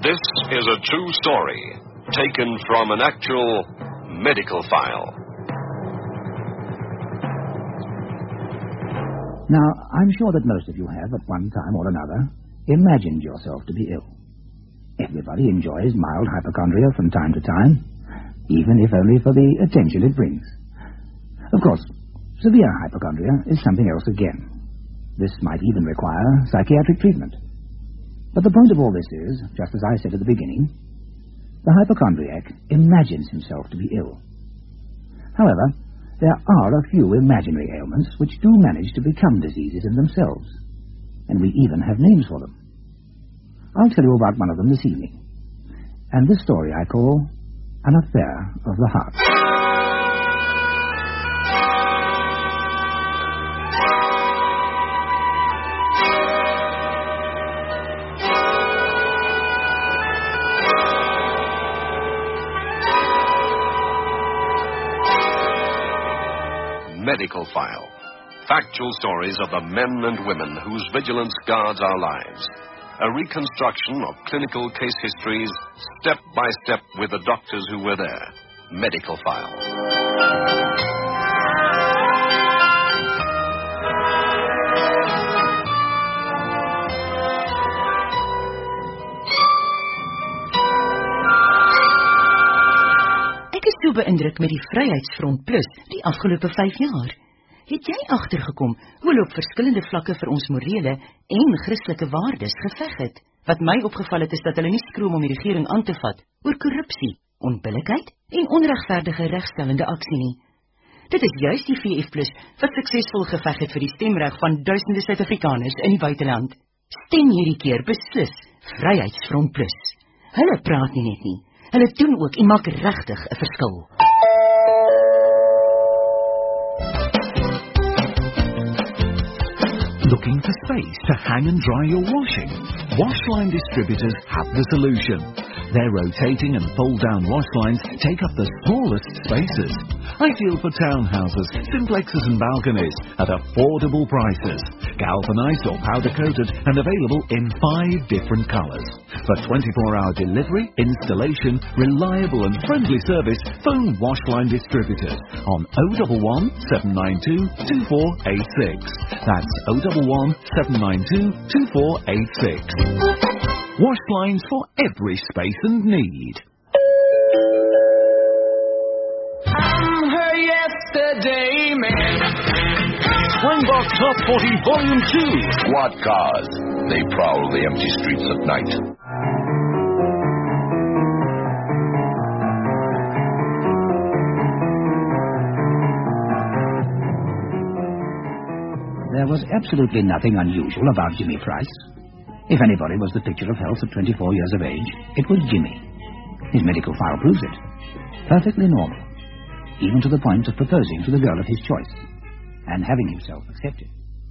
This is a true story taken from an actual medical file. Now, I'm sure that most of you have, at one time or another, imagined yourself to be ill. Everybody enjoys mild hypochondria from time to time, even if only for the attention it brings. Of course, severe hypochondria is something else again. This might even require psychiatric treatment. But the point of all this is, just as I said at the beginning, the hypochondriac imagines himself to be ill. However, there are a few imaginary ailments which do manage to become diseases in themselves, and we even have names for them. I'll tell you about one of them this evening, and this story I call An Affair of the Heart. Medical File. Factual stories of the men and women whose vigilance guards our lives. A reconstruction of clinical case histories, step by step with the doctors who were there. Medical File. Ek is so beïndruk met die Vryheidsfront Plus die afgelope 5 jaar. Het jy agtergekom hoe hulle op verskillende vlakke vir ons morele en Christelike waardes geveg het? Wat my opgeval het is dat hulle nie skroom om die regering aan te vat oor korrupsie, onbillikheid en onregverdige regstellende aksie nie. Dit is juist die VF Plus wat suksesvol geveg het vir die stemreg van duisende Suid-Afrikaners in die buiteland. Stem hierdie keer beslis Vryheidsfront Plus. Hulle praat nie net nie. Hulle doen ook en maak regtig 'n verskil. Looking for space to hang and dry your washing? Washline distributors have the solution. Their rotating and fold-down wash lines take up the smallest spaces. Ideal for townhouses, simplexes and balconies at affordable prices. Galvanized or powder-coated and available in 5 different colors. For 24-hour delivery, installation, reliable and friendly service, phone Washline distributors on 011 792 2486. That's 011 792 2486. Wash lines for every space and need. I'm her yesterday man. Springbok Top 40 Volume 2. Squad cars. They prowl the empty streets at night. There was absolutely nothing unusual about Jimmy Price. If anybody was the picture of health at 24 years of age, it was Jimmy. His medical file proves it. Perfectly normal. Even to the point of proposing to the girl of his choice. And having himself accepted.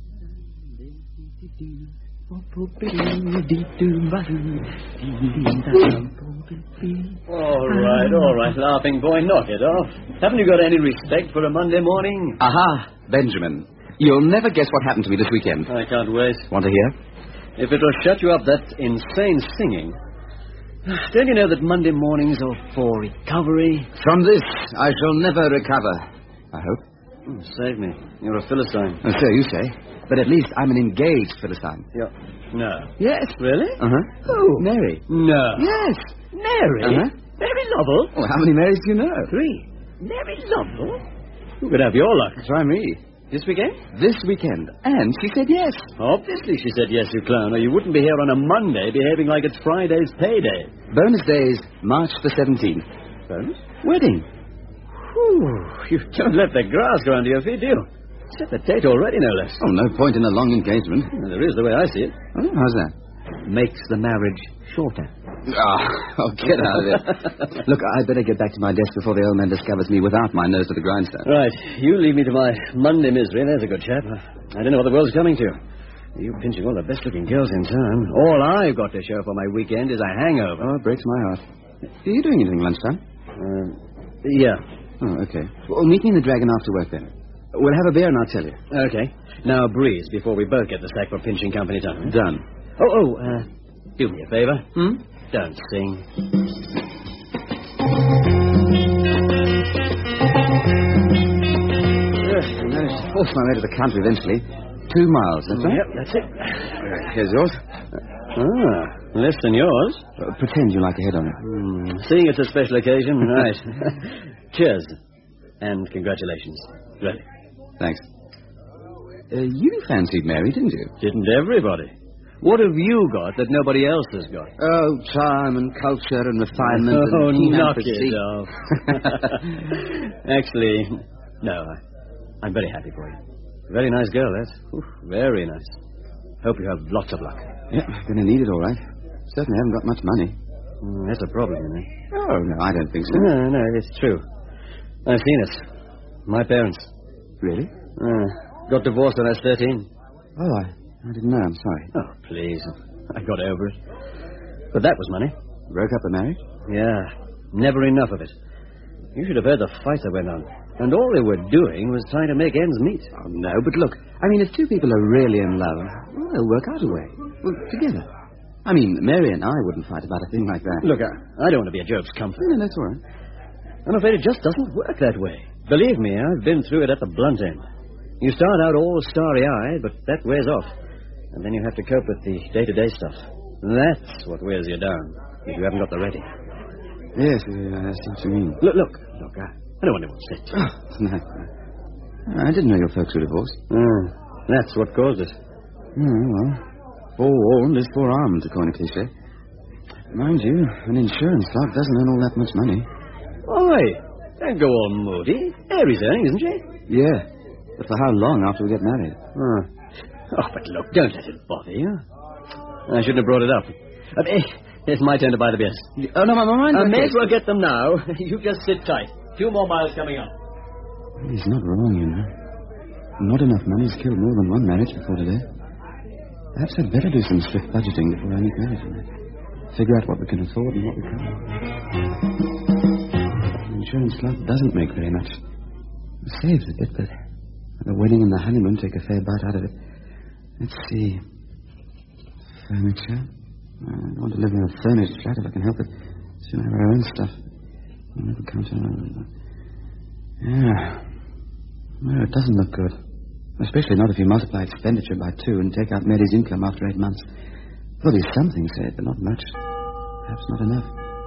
All right, laughing boy, knock it off. Haven't you got any respect for a Monday morning? Aha, Benjamin. You'll never guess what happened to me this weekend. I can't wait. Want to hear? If it will shut you up, that insane singing. Don't you know that Monday mornings are for recovery? From this, I shall never recover. I hope. Save me. You're a Philistine. Oh, so you say. But at least I'm an engaged Philistine. Yeah. No. Yes. Really? Uh-huh. Who? Mary. No. Yes. Mary? Uh-huh. Mary Lovell? Well, how many Marys do you know? 3. Mary Lovell? Who could have your luck? Try me. This weekend? This weekend. And she said yes. Obviously she said yes, you clown, or you wouldn't be here on a Monday behaving like it's Friday's payday. Bonus days, March the 17th. Bonus? Wedding. Whew, you don't let the grass grow under your feet, do you? Set the date already, no less. Oh, no point in a long engagement. Well, there is, the way I see it. Oh, how's that? Makes the marriage shorter. Oh, get out of it. Look, I'd better get back to my desk before the old man discovers me without my nose to the grindstone. Right. You leave me to my Monday misery. There's a good chap. I don't know what the world's coming to. You pinching all the best-looking girls in town. All I've got to show for my weekend is a hangover. Oh, it breaks my heart. Are you doing anything lunchtime? Yeah. Oh, okay. Well, meet me in the Dragon after work then. We'll have a beer and I'll tell you. Okay. Now, breeze before we both get the sack for pinching company time. Done. Do me a favor. Don't sing. I managed to force my way to the country eventually. 2 miles, that's right? Yep, that's it. Here's yours. Less than yours. Pretend you like a head on it. Seeing it's a special occasion, right. Cheers. And congratulations. Really. Thanks. You fancied Mary, didn't you? Didn't everybody? What have you got that nobody else has got? Oh, charm and culture and refinement and keen knock empathy. it off. Actually, no, I'm very happy for you. Very nice girl, that. Very nice. Hope you have lots of luck. Yeah, gonna need it all right. Certainly haven't got much money. That's a problem, isn't it? Oh, no, I don't think so. No, it's true. I've seen it. My parents. Really? Got divorced when I was 13. Oh, I didn't know. I'm sorry. Oh, please. I got over it. But that was money. Broke up the marriage? Yeah. Never enough of it. You should have heard the fight that went on. And all they were doing was trying to make ends meet. Oh, no, but look, I mean, if two people are really in love, well, they'll work out a way. Well, together. I mean, Mary and I wouldn't fight about a thing like that. Look, I don't want to be a joke's comfort. No, that's all right. I'm afraid it just doesn't work that way. Believe me, I've been through it at the blunt end. You start out all starry-eyed, but that wears off. And then you have to cope with the day-to-day stuff. That's what wears you down, if you haven't got the ready. Yes, I see what you mean. Look, I don't want to upset you. No. I didn't know your folks were divorced. That's what caused it. Well, forewarned is forearmed, according to cliche. Mind you, an insurance slug doesn't earn all that much money. Oi, don't go all moody. Mary's earning, isn't she? Yeah, but for how long after we get married? Oh, but look, don't let it bother you. I shouldn't have brought it up. It's my turn to buy the beers. Oh, no, my mind. I may as well get them now. You just sit tight. 2 more miles coming up. He's not wrong, you know. Not enough money's killed more than one marriage before today. Perhaps I'd better do some strict budgeting before I meet Mary tonight. Figure out what we can afford and what we can't. The insurance club doesn't make very much. It saves a bit, but the wedding and the honeymoon take a fair bite out of it. Let's see. Furniture. I want to live in a furnished flat if I can help it. Soon have our own stuff. Little counter. Yeah. Well, it doesn't look good. Especially not if you multiply expenditure by 2 and take out Mary's income after 8 months. There'll be something saved, but not much. Perhaps not enough.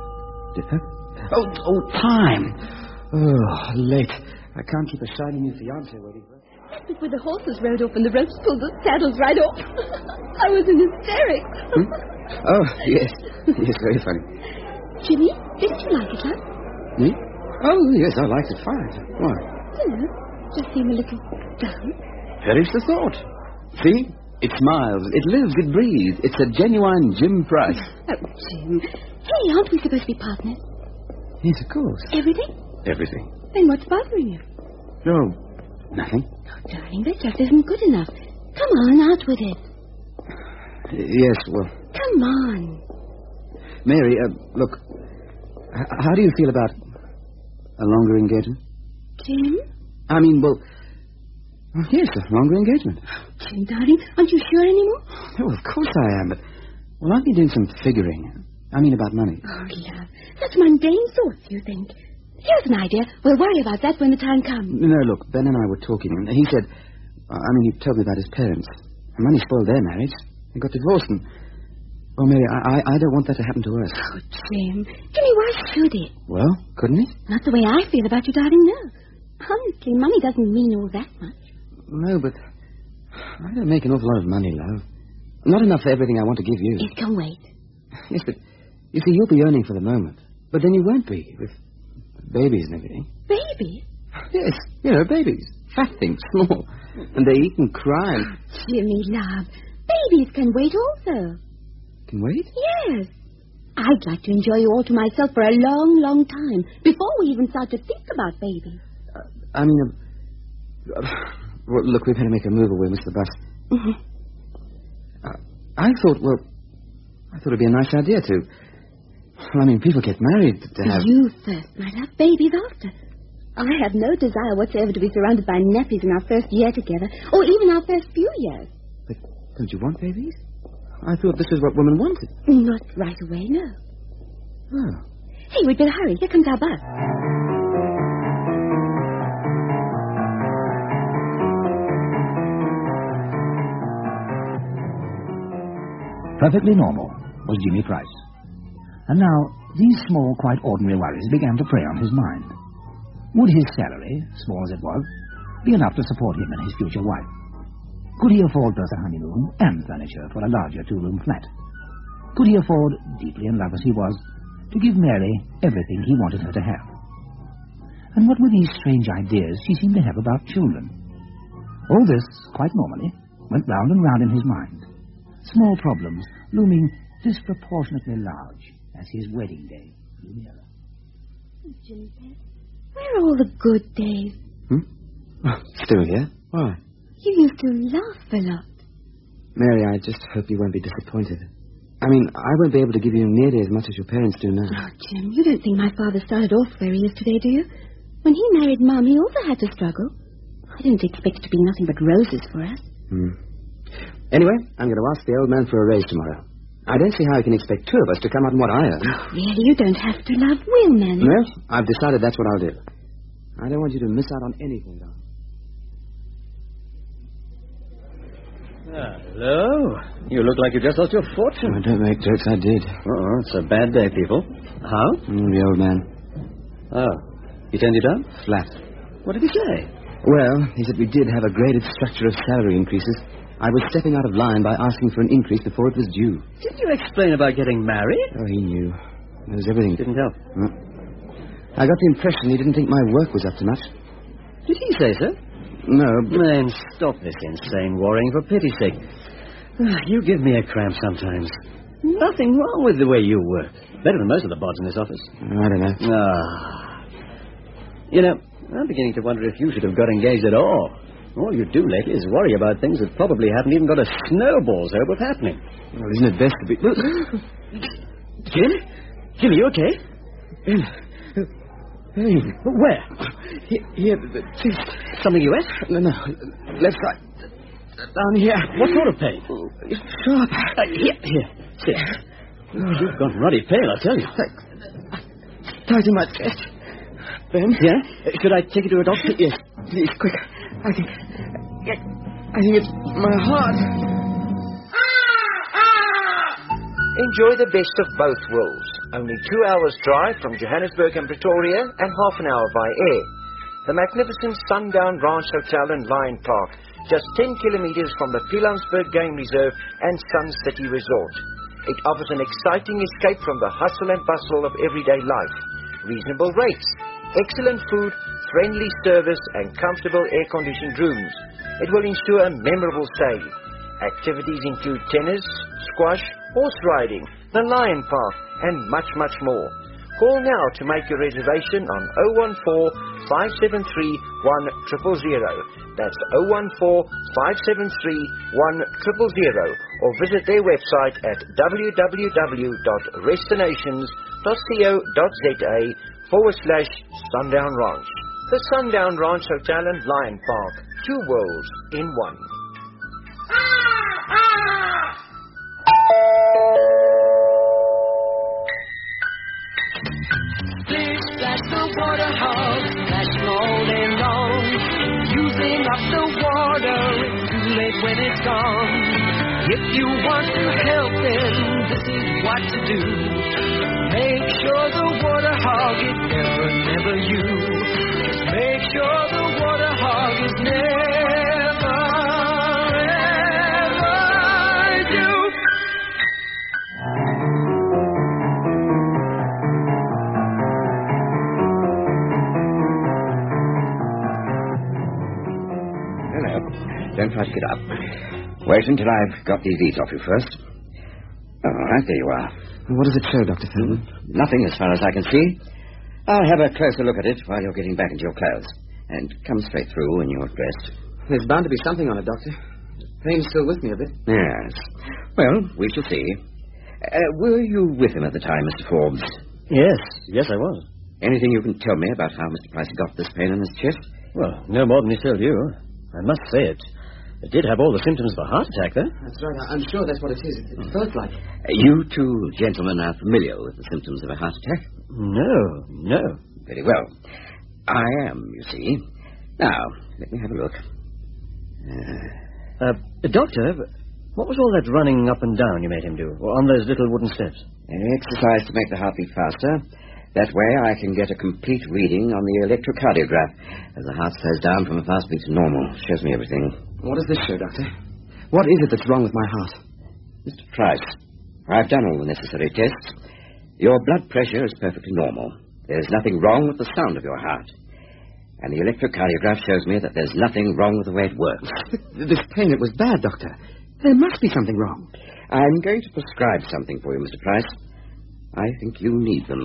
Oh, time! Oh, late. I can't keep a shiny new fiancé waiting for us. But when the horses rode off and the ropes pulled the saddles right off, I was in hysterics. Oh, yes. Yes, very funny. Jimmy, didn't you like it, love? Me? Oh, yes, I liked it fine. Why? You know, just seem a little down. Perish the thought. See? It smiles, it lives, it breathes. It's a genuine Jim Price. Oh, Jim. Hey, aren't we supposed to be partners? Yes, of course. Everything? Everything. Then what's bothering you? No, nothing. Oh, darling, that just isn't good enough. Come on, out with it. Yes, well... Come on. Mary, look, how do you feel about a longer engagement? Jim? I mean, well, yes, a longer engagement. Jim, darling, aren't you sure anymore? Oh, of course I am, but, well, I've been doing some figuring. I mean about money. Oh, love, such mundane thoughts, you think. Here's an idea. We'll worry about that when the time comes. No, look, Ben and I were talking, and he said, he told me about his parents. And money spoiled their marriage. They got divorced, and... Oh, Mary, I don't want that to happen to us. Oh, Jim. Jimmy, why should it? Well, couldn't it? Not the way I feel about you, darling, no. Honestly, money doesn't mean all that much. No, but I don't make an awful lot of money, love. Not enough for everything I want to give you. It can wait. Yes, but you see, you'll be earning for the moment. But then you won't be, with babies and everything. Babies? Yes, you know, babies. Fat things, small. And they eat and cry. Jimmy, love, babies can wait also. Can wait? Yes. I'd like to enjoy you all to myself for a long, long time, before we even start to think about babies. Well, look, we better make a move or we'll miss the bus. Mm-hmm. I thought it'd be a nice idea to... Well, I mean, people get married to have... You first, my love, babies after. I have no desire whatsoever to be surrounded by nephews in our first year together, or even our first few years. But don't you want babies? I thought this is what women wanted. Not right away, no. Oh. Hey, we'd better hurry. Here comes our bus. Perfectly normal was Jimmy Price. And now, these small, quite ordinary worries began to prey on his mind. Would his salary, small as it was, be enough to support him and his future wife? Could he afford both a honeymoon and furniture for a larger two-room flat? Could he afford, deeply in love as he was, to give Mary everything he wanted her to have? And what were these strange ideas she seemed to have about children? All this, quite normally, went round and round in his mind. Small problems looming disproportionately large as his wedding day drew nearer. Oh, Jimmy, where are all the good days? Still here? Why? You used to laugh a lot. Mary, I just hope you won't be disappointed. I mean, I won't be able to give you nearly as much as your parents do now. Oh, Jim, you don't think my father started off where he is today, do you? When he married Mum, he also had to struggle. I didn't expect it to be nothing but roses for us. Anyway, I'm going to ask the old man for a raise tomorrow. I don't see how he can expect two of us to come up on what I earn. Oh, really? You don't have to love Will, man. No, I've decided that's what I'll do. I don't want you to miss out on anything, darling. Hello. You look like you just lost your fortune. Oh, don't make jokes, I did. Oh, it's a bad day, people. How? The old man. Oh. He turned you down? Flat. What did he say? Well, he said we did have a graded structure of salary increases. I was stepping out of line by asking for an increase before it was due. Didn't you explain about getting married? Oh, he knew. Knows everything. Didn't help. I got the impression he didn't think my work was up to much. Did he say so? No, but... Man, stop this insane worrying, for pity's sake. You give me a cramp sometimes. Nothing wrong with the way you work. Better than most of the bods in this office. I don't know. You know, I'm beginning to wonder if you should have got engaged at all. All you do lately is worry about things that probably haven't even got a snowball's hope of happening. Well, isn't it best to be... Jim? Jim, are you okay? Hey. Where? Here, Something you ate? No, left side. Down here. What sort of pain? Sharp. Here. Sit. Oh, you've gone ruddy pale, I tell you. Tight in my chest. Ben? Yeah? Should I take you to a doctor? Yes, please, quick. I think it's my heart. Enjoy the best of both worlds. Only 2 hours drive from Johannesburg and Pretoria and half an hour by air. The magnificent Sundown Ranch Hotel and Lion Park, just 10 kilometers from the Pilanesberg Game Reserve and Sun City Resort. It offers an exciting escape from the hustle and bustle of everyday life. Reasonable rates, excellent food, friendly service and comfortable air-conditioned rooms. It will ensure a memorable stay. Activities include tennis, squash, horse riding, the Lion Park, and much, much more. Call now to make your reservation on 014-573-1000. That's 014-573-1000, or visit their website at www.restinations.co.za/Sundown Ranch. The Sundown Ranch Hotel and Lion Park. 2 worlds in one. Splash the water hog, splashing all day long. Using up the water, it's too late when it's gone. If you want to help them, this is what to do. Make sure the water hog is never you. Just make sure the water hog is never, ever you. Don't try to get up. Wait until I've got these eats off you first. All right, there you are. What does it show, Dr. Feldman? Nothing as far as I can see. I'll have a closer look at it while you're getting back into your clothes. And come straight through when you're dressed. There's bound to be something on it, Doctor. The pain's still with me a bit. Yes. Well, we shall see. Were you with him at the time, Mr. Forbes? Yes, I was. Anything you can tell me about how Mr. Price got this pain in his chest? Well, no more than he told you. I must say it. It did have all the symptoms of a heart attack, though. That's right. I'm sure that's what it is. It felt like. You two gentlemen are familiar with the symptoms of a heart attack? No. Very well. I am, you see. Now, let me have a look. Doctor, what was all that running up and down you made him do on those little wooden steps? Exercise to make the heart beat faster. That way I can get a complete reading on the electrocardiograph. As the heart slows down from a fast beat to normal. Shows me everything. What does this show, Doctor? What is it that's wrong with my heart? Mr. Price, I've done all the necessary tests. Your blood pressure is perfectly normal. There's nothing wrong with the sound of your heart. And the electrocardiograph shows me that there's nothing wrong with the way it works. This pain, it was bad, Doctor. There must be something wrong. I'm going to prescribe something for you, Mr. Price. I think you need them.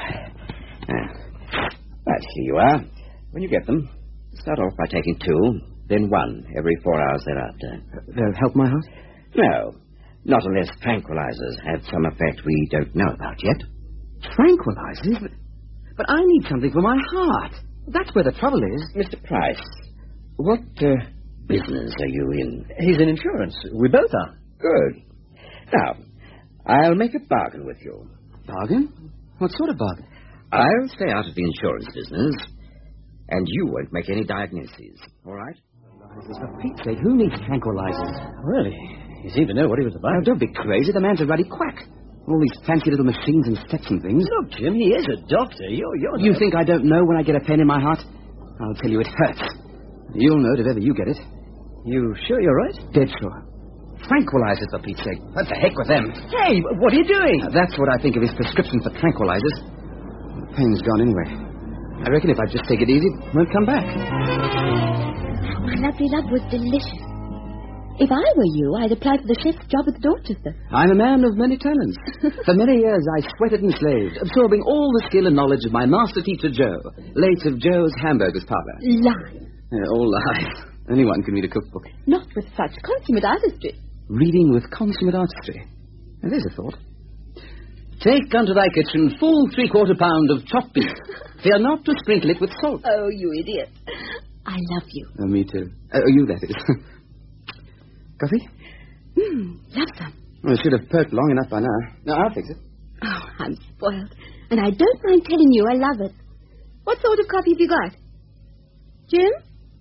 Right, here you are. When you get them, start off by taking 2, then 1 every 4 hours thereafter. They'll help my heart? No, not unless tranquilizers have some effect we don't know about yet. Tranquilizers? But I need something for my heart. That's where the trouble is. Mr. Price, what business are you in? He's in insurance. We both are. Good. Now, I'll make a bargain with you. Bargain? What sort of bargain? I'll stay out of the insurance business, and you won't make any diagnoses, all right? For Pete's sake, who needs tranquilizers? Well, he seemed to know what he was about. Oh, don't be crazy. The man's a ruddy quack. All these fancy little machines and steps and things. Look, Jim, he is a doctor. You think I don't know when I get a pain in my heart? I'll tell you it hurts. You'll know it if ever you get it. You sure you're right? Dead sure. Tranquilizers, for Pete's sake. What the heck with them? Hey, what are you doing? That's what I think of his prescription for tranquilizers. The pain's gone anyway. I reckon if I just take it easy, it won't come back. My lovely love was delicious. If I were you, I'd apply for the chef's job at the Dorchester. I'm a man of many talents. For many years, I sweated and slaved, absorbing all the skill and knowledge of my master teacher, Joe, late of Joe's Hamburgers parlor. Lies. All lies. Anyone can read a cookbook. Not with such consummate artistry. Reading with consummate artistry. Now, there's a thought. Take unto thy kitchen full 3/4 pound of chopped beef. Fear not to sprinkle it with salt. Oh, you idiot. I love you. Oh, me too. You, that is. Coffee? Love some. Well, I should have perked long enough by now. No, I'll fix it. Oh, I'm spoiled. And I don't mind telling you I love it. What sort of coffee have you got? Jim?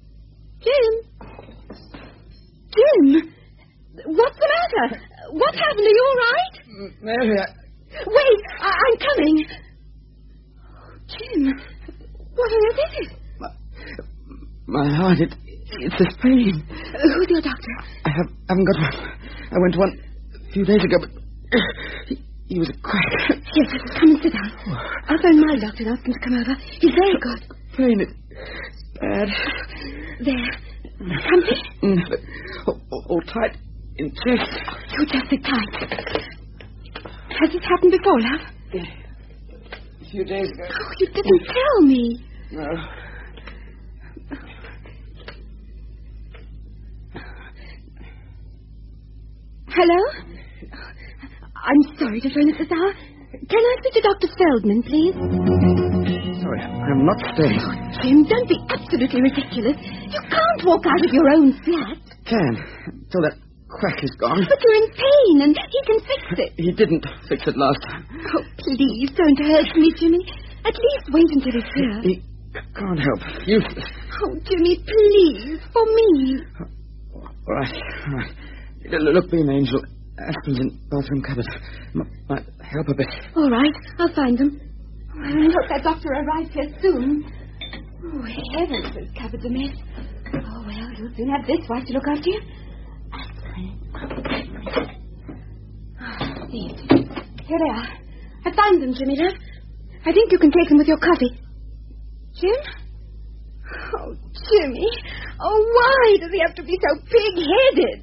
Jim! What's the matter? What happened? Are you all right? Mary, Wait, I'm coming. Oh, Jim, what on earth is it? My heart, it's this pain. Who's your doctor? I haven't got one. I went to one a few days ago, but he was a quack. Yes, come and sit down. I'll phone my doctor and ask him to come over. He's very good. Pain is bad. There. Something? All tight in chest. You just sit tight. Has this happened before, love? A few days ago. Oh, you didn't tell me. No. Hello? I'm sorry to phone at this hour. Can I speak to Dr. Feldman, please? Sorry, I'm not staying. Oh, Jim, don't be absolutely ridiculous. You can't walk out of your own flat. Can, until that quack is gone. But you're in pain, and he can fix it. He didn't fix it last time. Oh, please, don't hurt me, Jimmy. At least wait until he's here. He can't help. Useless. Oh, Jimmy, please, for me. All right. Look, be an angel. Aspens in bathroom cupboard. Might help a bit. All right, I'll find them. I hope that doctor arrives here soon. Oh, heavens, those cupboards a mess. Oh, well, you'll soon have this wife to look after you. These. Here they are. I found them, Jimmy, love. I think you can take them with your coffee. Jim? Oh, Jimmy. Oh, why does he have to be so pig-headed?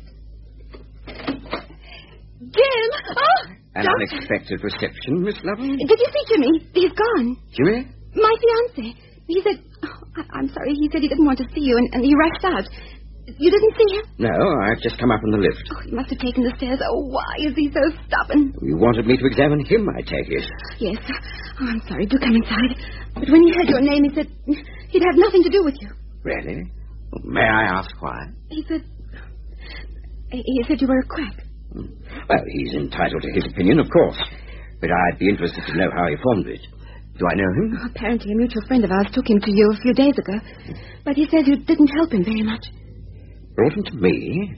Jim! Oh! An unexpected reception, Miss Lovell. Did you see Jimmy? He's gone. Jimmy? My fiancé. He said... Oh, I'm sorry. He said he didn't want to see you, and he rushed out. You didn't see him? No, I've just come up on the lift. Oh, he must have taken the stairs. Oh, why is he so stubborn? You wanted me to examine him, I take it. Yes. Oh, I'm sorry. Do come inside. But when he heard your name, he said he'd have nothing to do with you. Really? Well, may I ask why? He said... He said you were a quack. Well, he's entitled to his opinion, of course. But I'd be interested to know how he formed it. Do I know him? Apparently a mutual friend of ours took him to you a few days ago. But he says you didn't help him very much. Brought him to me?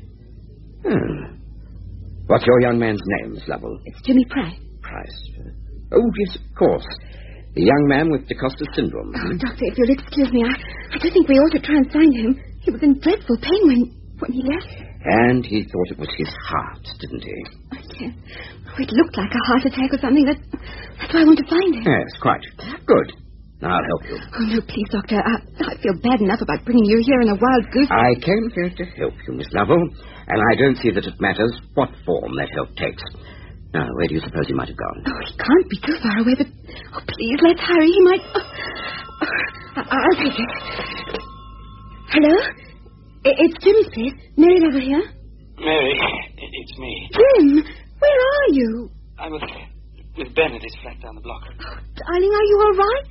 What's your young man's name, Miss Lovell? It's Jimmy Price. Price? Oh, yes, of course. The young man with DeCosta syndrome. Oh, Doctor, if you'll excuse me, I do think we ought to try and find him. He was in dreadful pain when he left. And he thought it was his heart, didn't he? Yes. Oh, it looked like a heart attack or something. That's why I want to find him. Yes, quite. Good. Now I'll help you. Oh, no, please, Doctor. I feel bad enough about bringing you here in a wild goose. I came here to help you, Miss Lovell, and I don't see that it matters what form that help takes. Now, where do you suppose he might have gone? Oh, he can't be too far away, but... Oh, please, let's hurry. He might... I'll take it. Hello? It's Jimmy's place. Mary Lovell here. Mary, it's me. Jim, where are you? I'm with Ben at his flat down the block. Oh, darling, are you all right?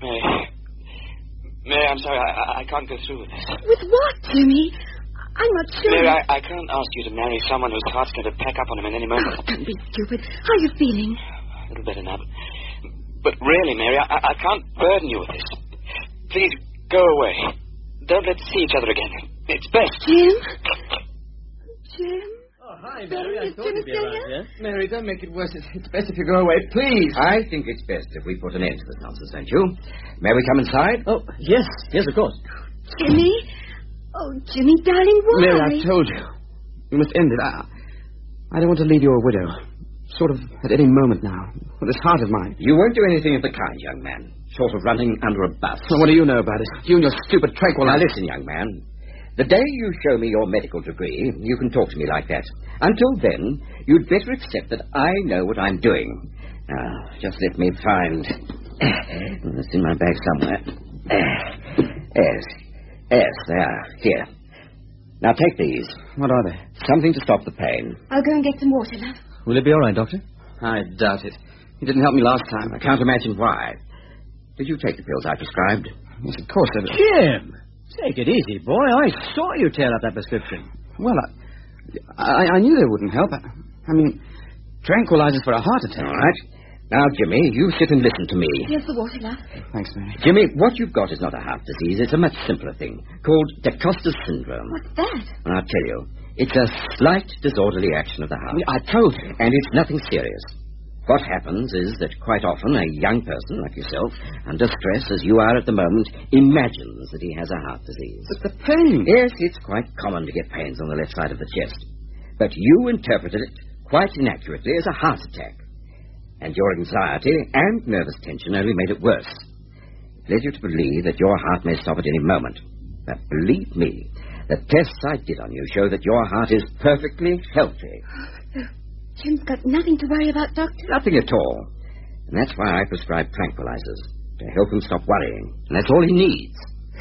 Mary, I'm sorry. I can't go through with this. With what, Jimmy? I'm not sure. Mary, I can't ask you to marry someone whose heart's going to pack up on him in any moment. Oh, don't be stupid. How are you feeling? A little better now. But really, Mary, I can't burden you with this. Please, go away. Don't let's see each other again. It's best. Jim? Jim? Oh, hi, Mary. I thought you'd be around here. Mary, don't make it worse. It's best if you go away, please. I think it's best if we put an end to this nonsense, don't you? May we come inside? Oh, yes. Yes, of course. Jimmy? Oh, Jimmy, darling, why? Mary, I told you. You must end it. I don't want to leave you a widow. Sort of at any moment now. With this heart of mine. You won't do anything of the kind, young man. Short of running under a bus. Well, what do you know about it? You and your stupid tranquilizer. Now, listen, young man. The day you show me your medical degree, you can talk to me like that. Until then, you'd better accept that I know what I'm doing. Now, just let me find... It's in my bag somewhere. Yes, they are. Here. Now, take these. What are they? Something to stop the pain. I'll go and get some water, love. Will it be all right, Doctor? I doubt it. You didn't help me last time. I can't imagine why. Did you take the pills I prescribed? Yes, of course I did. Jim! Take it easy, boy. I saw you tear up that prescription. Well, I knew they wouldn't help. I mean, tranquilizers for a heart attack. All right. Now, Jimmy, you sit and listen to me. Here's the water, love. Thanks, Mary. Jimmy, what you've got is not a heart disease. It's a much simpler thing called DeCosta syndrome. What's that? I'll tell you. It's a slight disorderly action of the heart. I told you. And it's nothing serious. What happens is that quite often a young person like yourself, under stress as you are at the moment, imagines that he has a heart disease. But the pain... Yes, it's quite common to get pains on the left side of the chest. But you interpreted it quite inaccurately as a heart attack. And your anxiety and nervous tension only made it worse. It led you to believe that your heart may stop at any moment. But believe me, the tests I did on you show that your heart is perfectly healthy. Jim's got nothing to worry about, Doctor. Nothing at all. And that's why I prescribe tranquilizers, to help him stop worrying. And that's all he needs.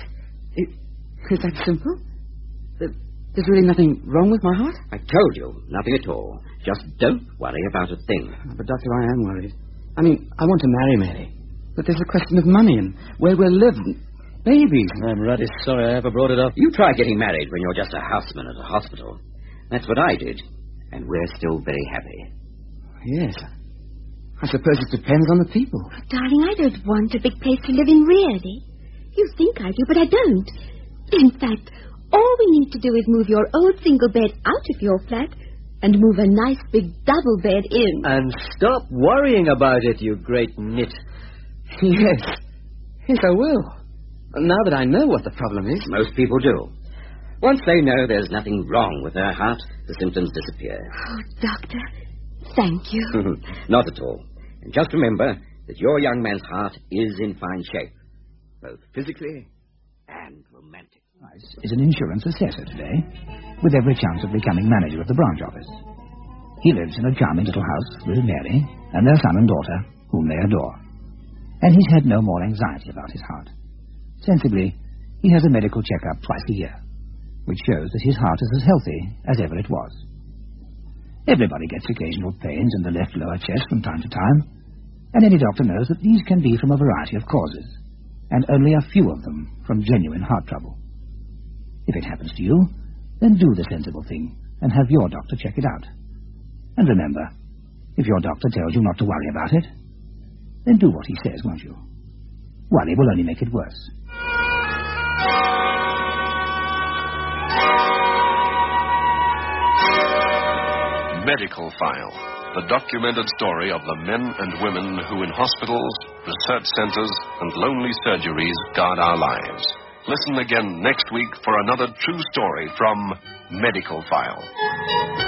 Is that simple? There's really nothing wrong with my heart? I told you, nothing at all. Just don't worry about a thing. But, Doctor, I am worried. I mean, I want to marry Mary. But there's a question of money and where we'll live and babies. I'm really sorry I ever brought it up. You try getting married when you're just a houseman at a hospital. That's what I did. And we're still very happy. Yes. I suppose it depends on the people. Oh, darling, I don't want a big place to live in, really. You think I do, but I don't. In fact, all we need to do is move your old single bed out of your flat and move a nice big double bed in. And stop worrying about it, you great nit. Yes. Yes, I will. Now that I know what the problem is. Most people do. Once they know there's nothing wrong with their heart, the symptoms disappear. Oh, Doctor, thank you. Not at all. And just remember that your young man's heart is in fine shape, both physically and romantically. Is an insurance assessor today, with every chance of becoming manager of the branch office. He lives in a charming little house with Mary and their son and daughter, whom they adore. And he's had no more anxiety about his heart. Sensibly, he has a medical checkup twice a year, which shows that his heart is as healthy as ever it was. Everybody gets occasional pains in the left lower chest from time to time, and any doctor knows that these can be from a variety of causes, and only a few of them from genuine heart trouble. If it happens to you, then do the sensible thing and have your doctor check it out. And remember, if your doctor tells you not to worry about it, then do what he says, won't you? Worry will only make it worse. Medical File, the documented story of the men and women who in hospitals, research centers, and lonely surgeries guard our lives. Listen again next week for another true story from Medical File.